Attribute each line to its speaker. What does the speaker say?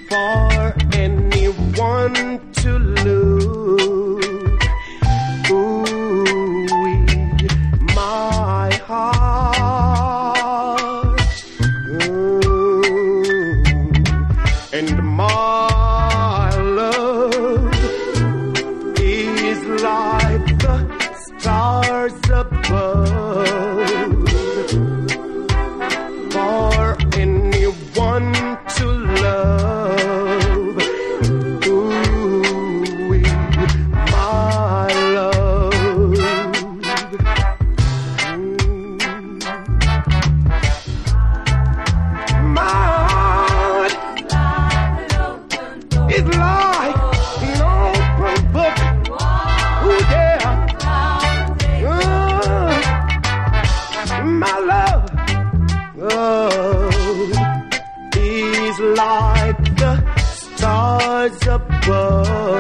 Speaker 1: for anyone to lose. Ooh, my heart. And my love is like the stars above. For anyone to love. Ooh, my love. My heart is like an open book. Ooh, yeah. My love. Oh, is like the stars above.